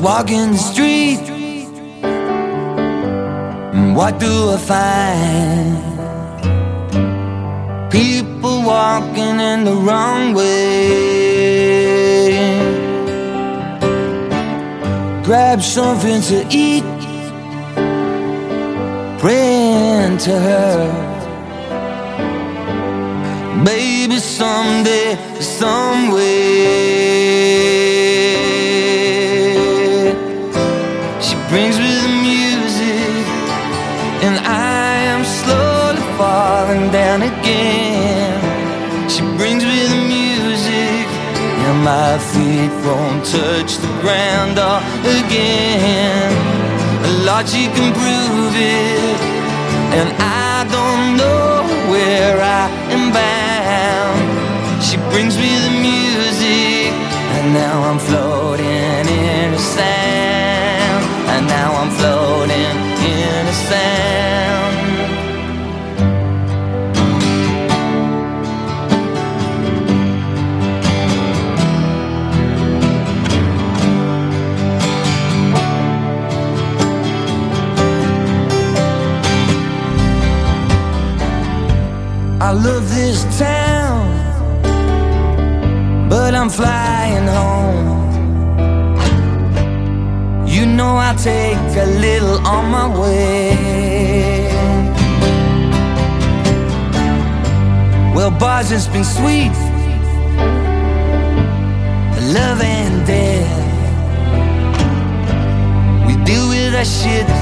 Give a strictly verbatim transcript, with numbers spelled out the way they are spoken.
walking the street, and what do I find? People walking in the wrong way. Grab something to eat, praying to her. Maybe someday, some way, she brings me the music, and I am slowly falling down again. She brings me the music, and my feet won't touch the ground all again. A lot she can prove it, and I don't know where I am bound. She brings me the music, and now I'm floating in a sound. And now I'm floating in a sound. I love this town, but I'm flying home. You know I take a little on my way. Well, boys, it's been sweet, love and death. We deal with that shit